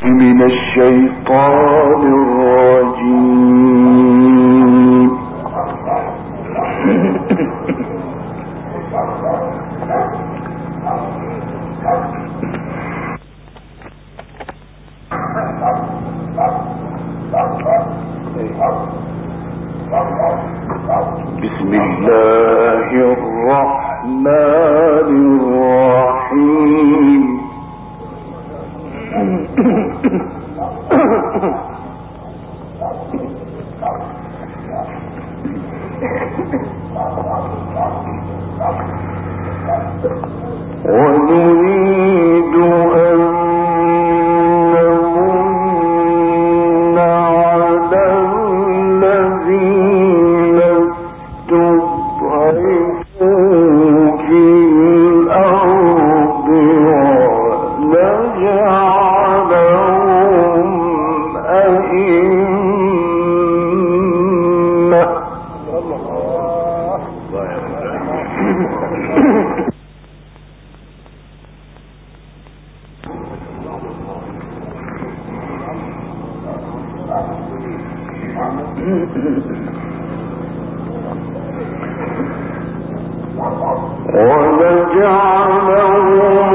من الشيطان الرجيم. بسم الله الرحمن الرحيم. ونريد أن نمن على الذين استضعفوا في الأرض ونجعلهم أئمة. ونجعلهم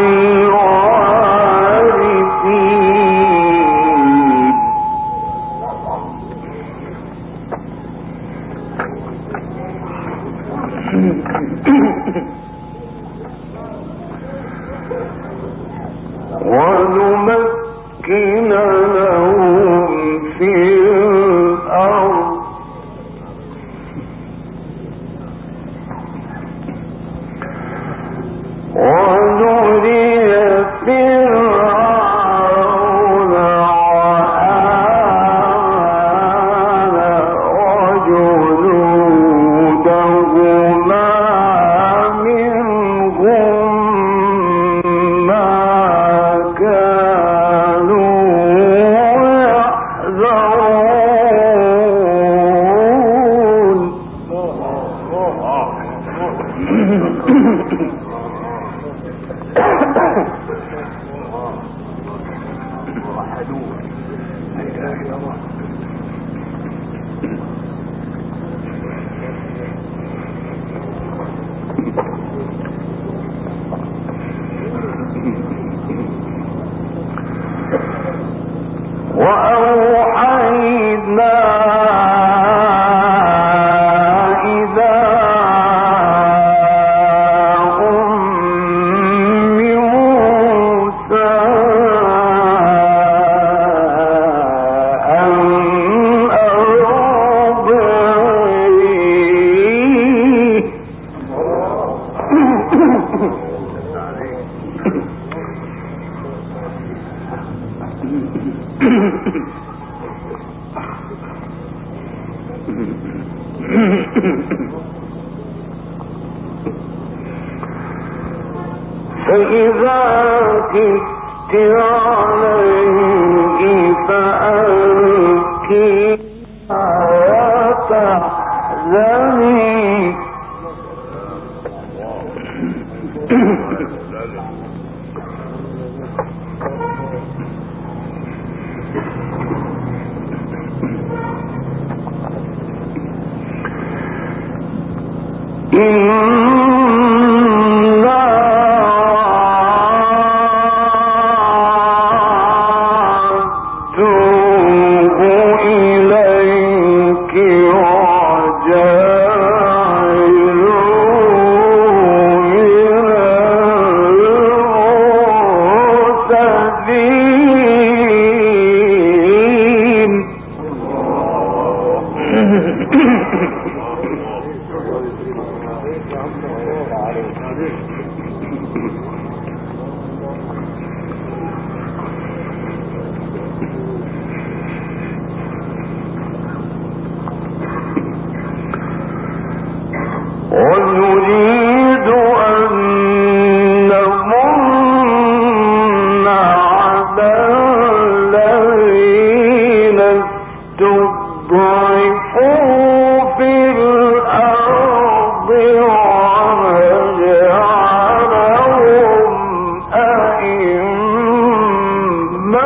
الوارثين. ونمكن لهم في الأرض ونري فرعون وهامان وجنودهما منهم ما كانوا يحذرون. وأوحينا إلى أم موسى أن أرضعيه. فإذا خفت عليه فألقيها وتحزني. ونريد أن نمن على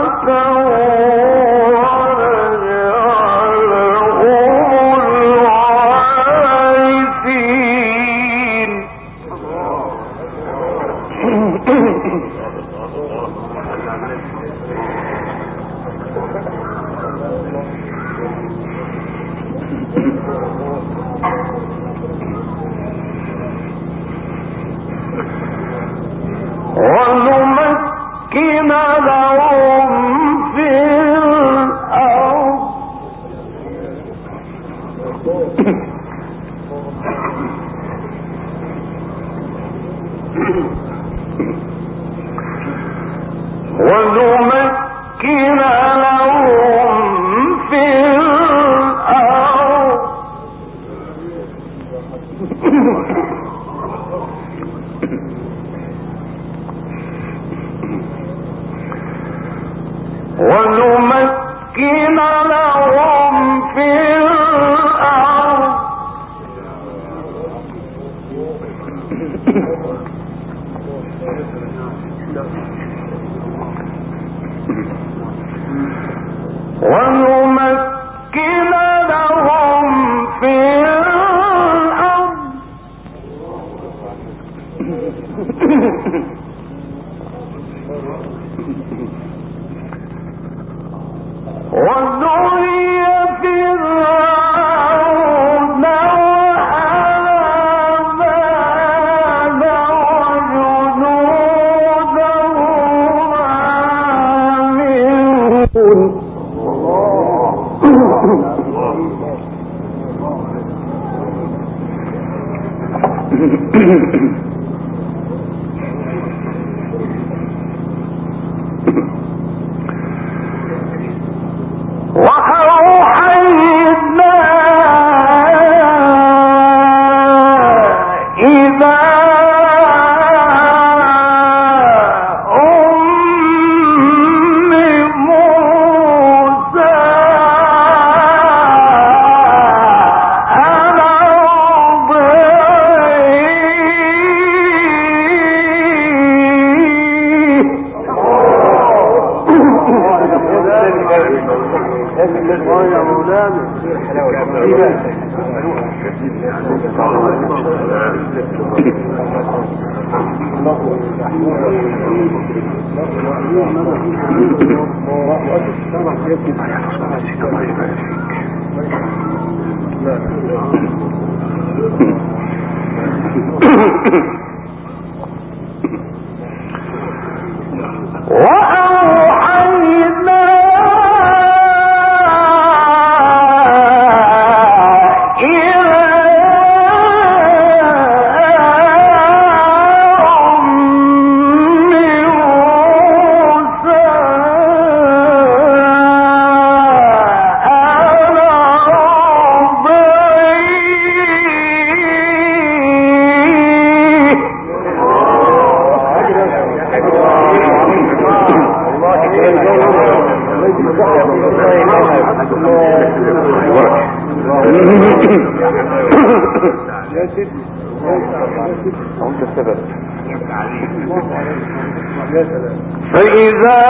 فإذا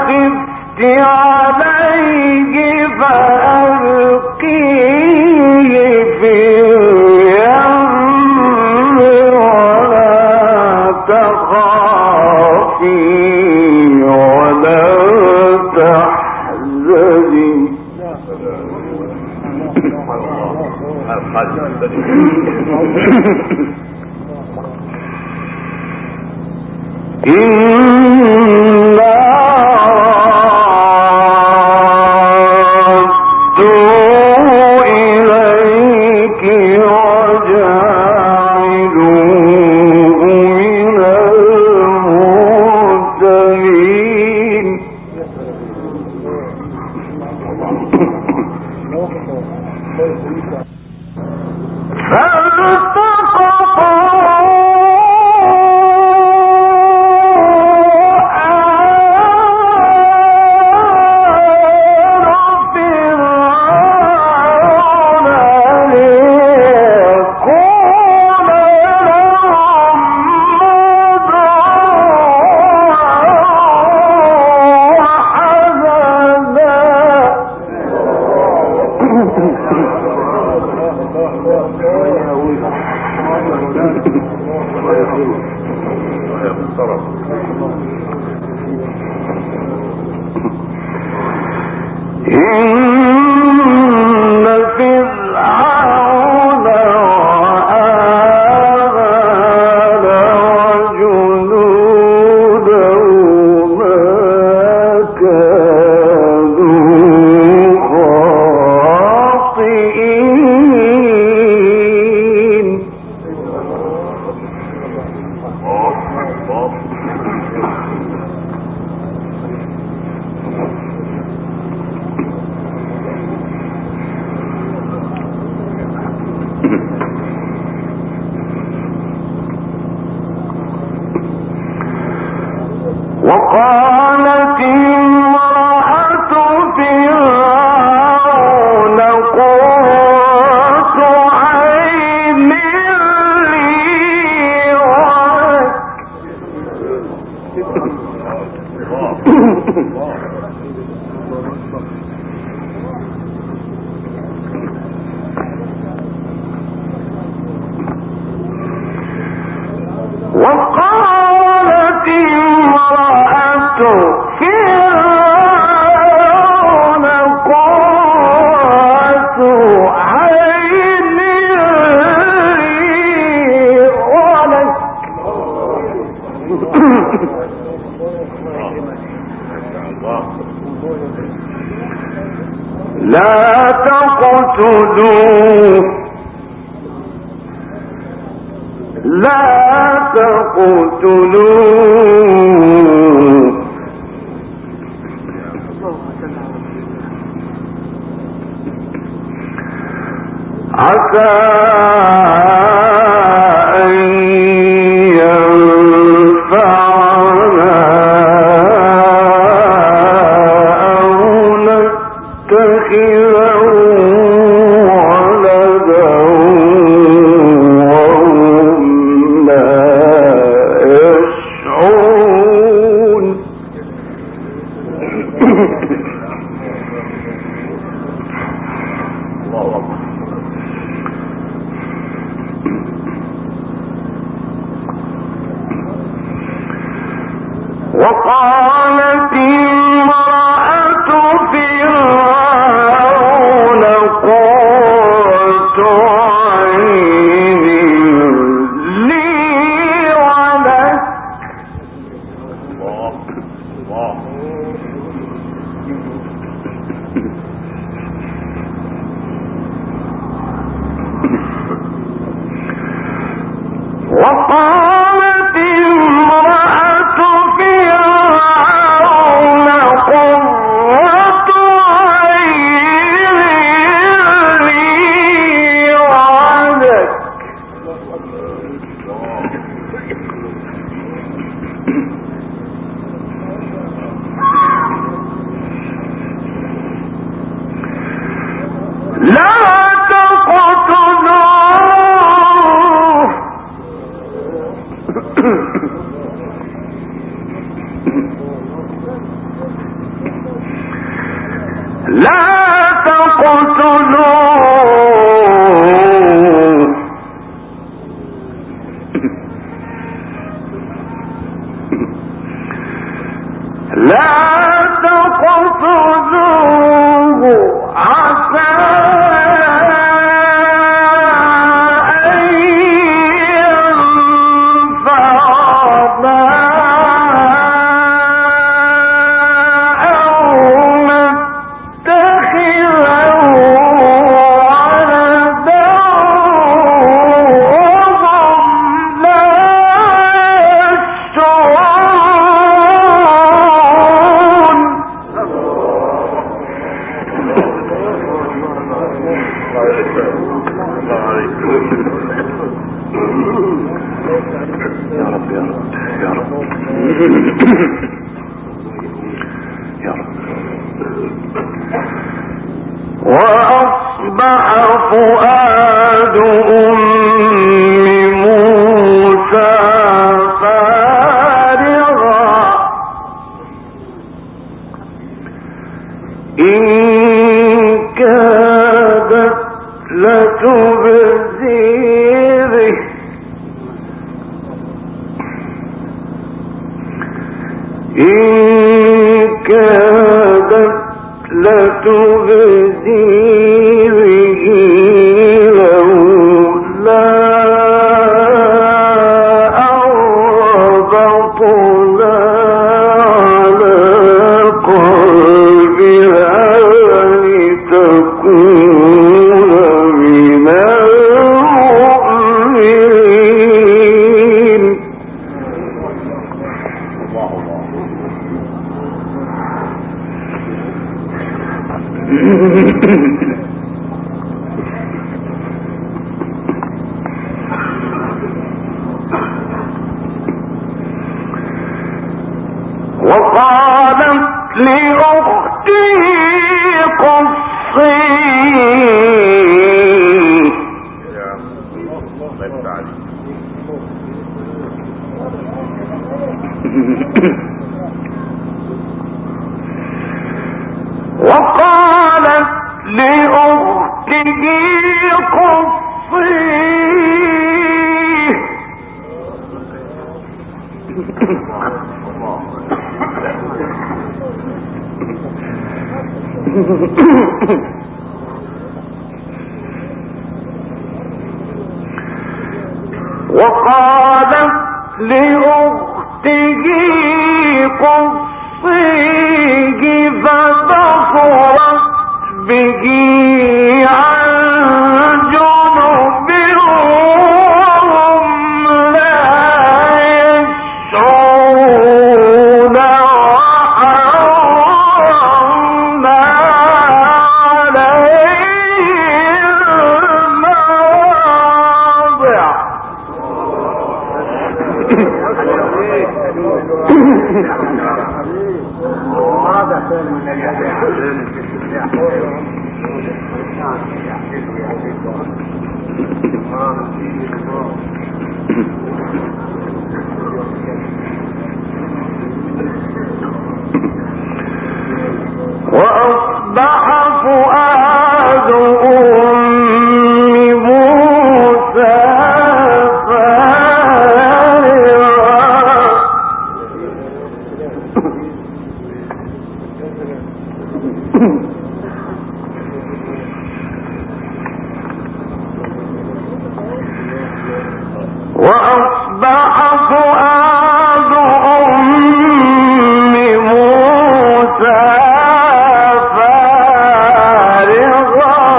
خفت عليه فألقيه في اليم ولا تخافي ولا تحزني إنا ردوا إليك وجاعلوه من المرسلين فالتقطه وقالت امرأة فرعون قرة عين لي وقالت امرأة فرعون قرة عين لي ولك لا تقتلوه عسى أن ينفعنا أو نتخذه ولدا وهم لا يشعرون وقالت امرأة فرعون قرة عين لي ولك وقالت امرأة فرعون قرة عين لي ولك لا تقتلوه لا تقتلوه لا تقتلوه عسى أن ينفعنا أو نتخذه ولدا وهم لا يشعرون يا رب يا رب يا رب يا رب. وأصبح فؤاد أم موسى فارغا إن كادت لتبدي به إن كادت وقالت لأخته قصيه فبصرت به عن جنب وهم لا يشعرون وحرمنا عليهم المواضع وأصبح فؤاد أم موسى وأصبح فؤاد أم موسى فارغا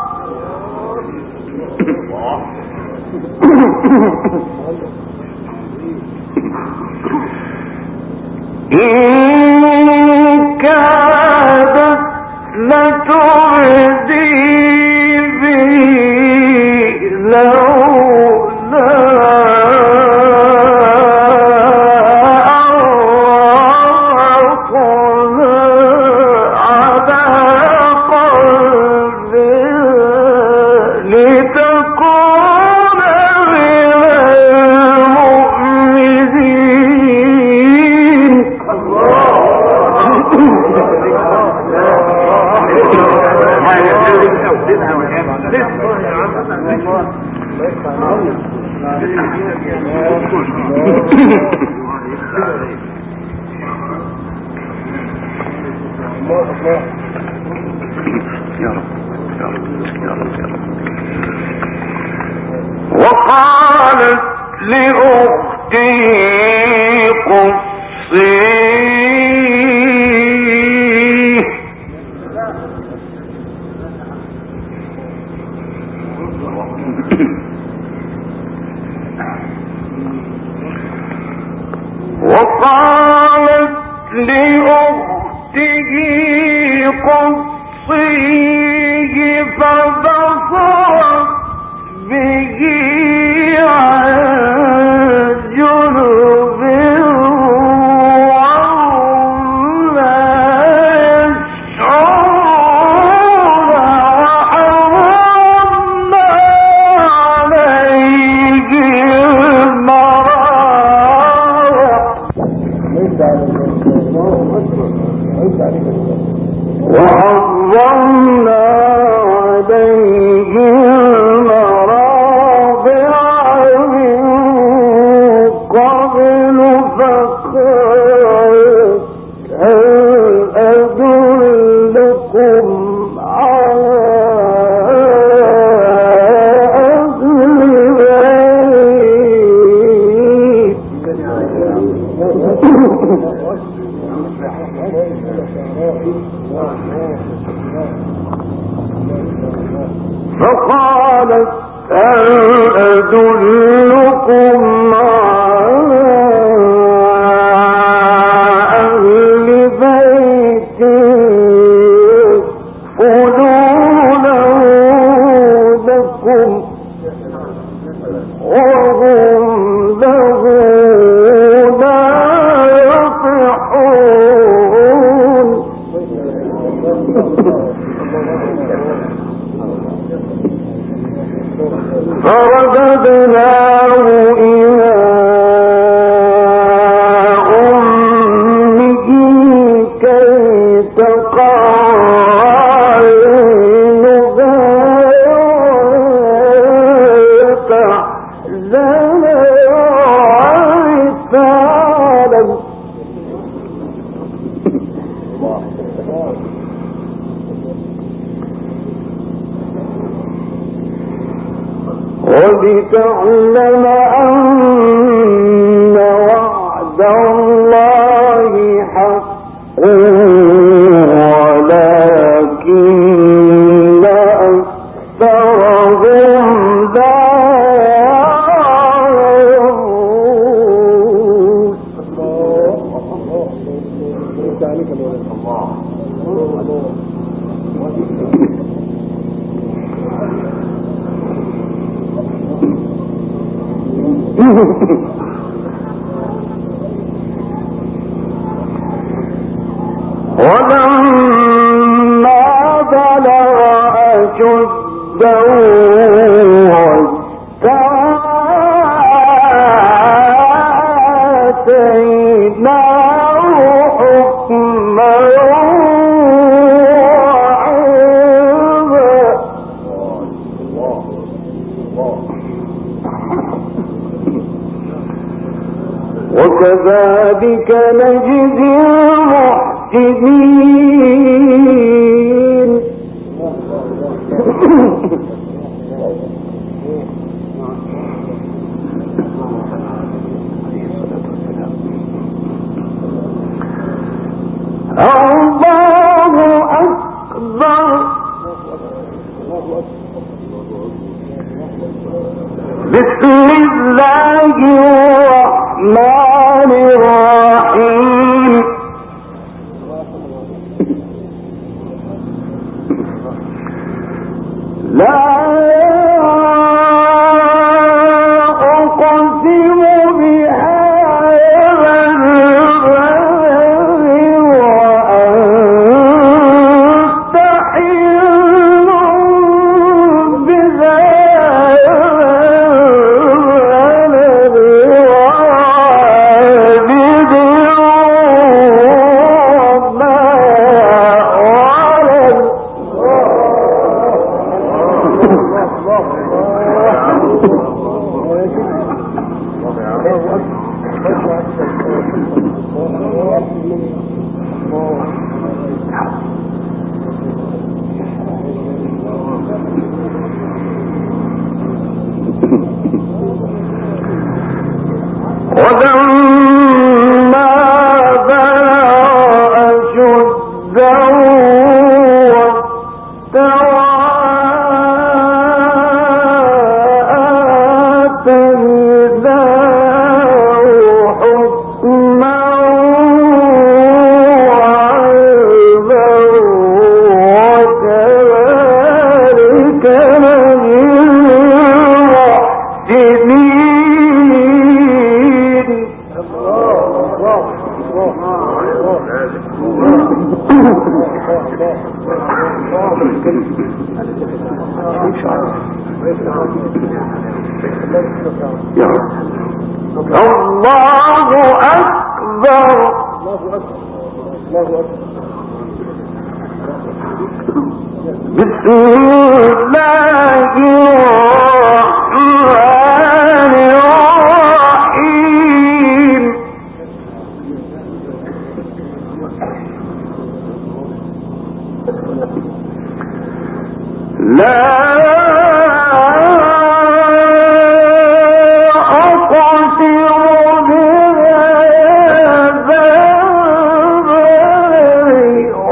إن كادت لتبدي به لولا وقالت لأخته قصيه وقالت لأخته قصيه فبصرت به عن جنب وهم لا يشعرون وحرمنا عليه وحرمنا عليه المراضع من قبل فقالت هل أدلكم فقالت هل أدلكم على أهل بيت يكفلونه لكم وهم له ناصحون. فرددناه إلى أمه كي تقر عينها وتحزن وتعلم. ولتعلم أن وعد الله حق ولكن أكثرهم لا ولما بلغ أشده آتيناه حكما وكذلك نجزي المحسنين. الله أكبر. بسم الله الرحمن الرحيم. لا أقسم بهذا البلد وأنت حل بهذا البلد ووالد وما ولد. ولما بلغ أشده واستوى آتيناه حكما وعلما وكذلك نجزي المحسنين. الله أكبر. بسم الله الرحمن الرحيم. لا أقسم بهذا البلد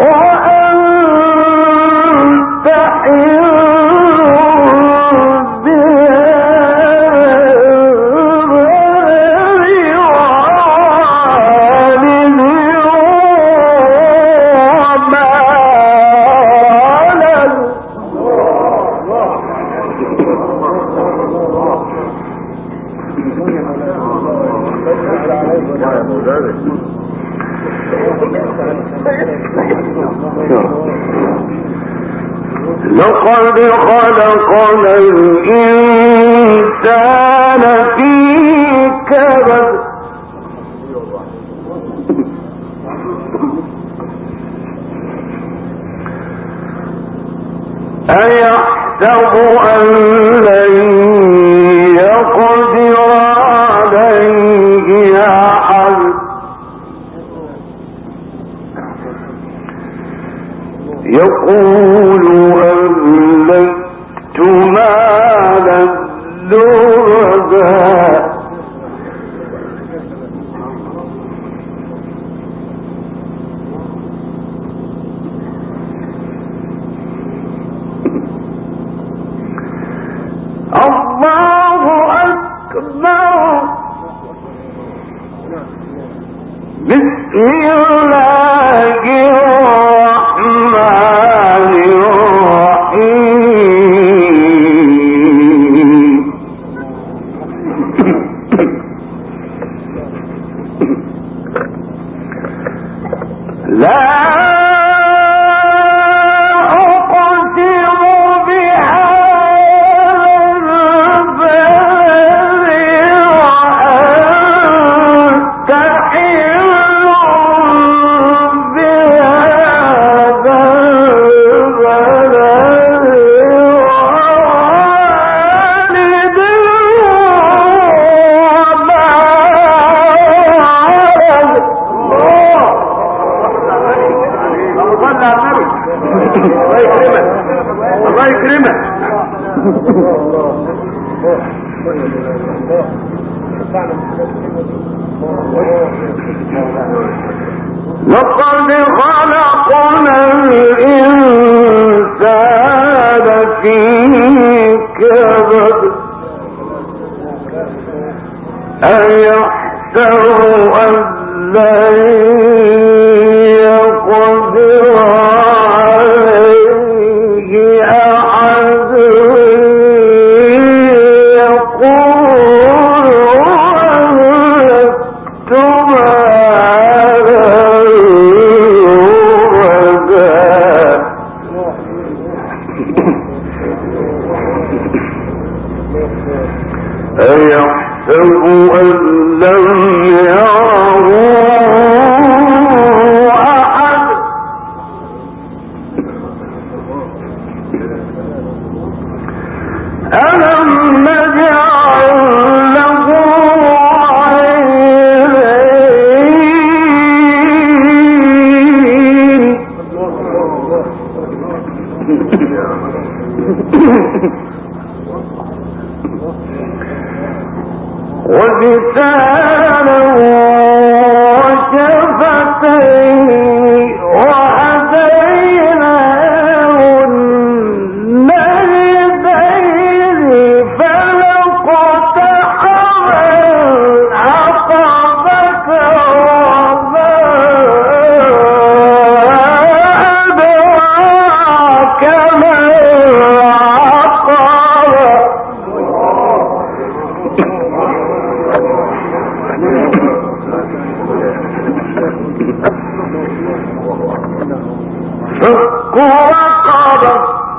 لقد خلقنا الإنسان في كبد أيحسب أن لن يقدر عليه أحد يقول أهلكت مالا لبدا الله أكبر بسم الله الرحمن الرحيم لا الله يكرمك. لقد خلقنا الإنسان في كبد أيحسب أن لن يقدر عليه أحد يقول أهلكت مالا لبدا أيحسب أن لم يره أحد ألم نجعل له عينين ولسانا وشفتين وهديناه النجدين فلاقتحم العقبة وما أدراك ما العقبة فك رقبة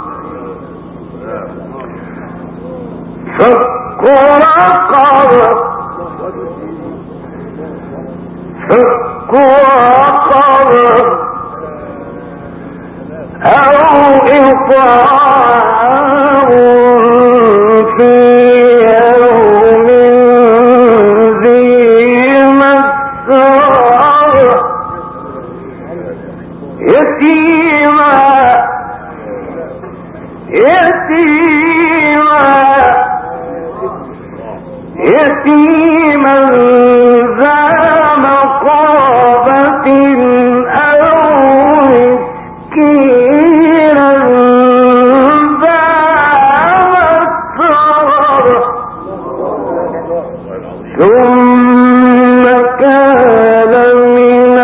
فك رقبة فك رقبة أو إطعام في يوم ذي مسغبة يتيما ذا مقربة أو مسكينا ذا متربة ثم كان من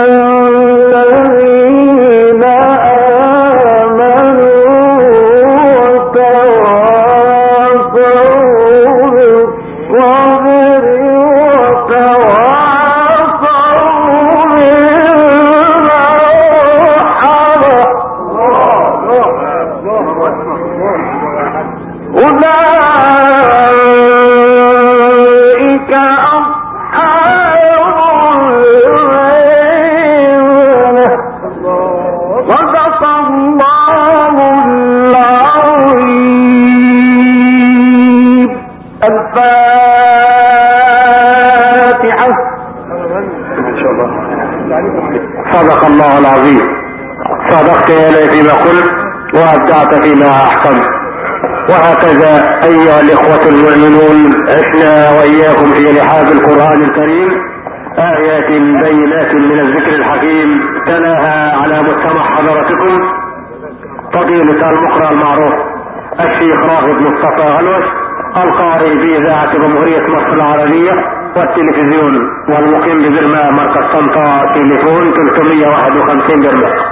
الذين آمنوا وتواصوا بالصبر وتواصوا وباركت لي فيما قلت وابدعت فيما احكمت. وهكذا ايها الاخوة المؤمنون عشنا واياكم في لحاف القرآن الكريم، آيات بينات من الذكر الحكيم تلاها على مستمع حضرتكم فضيلة المقرأ المعروف الشيخ رافض مصطفى غلوش، القارئ بإذاعة جمهورية مصر العربية والتلفزيون، والمقيم ببرما مركز طنطا، تليفون 351 برما.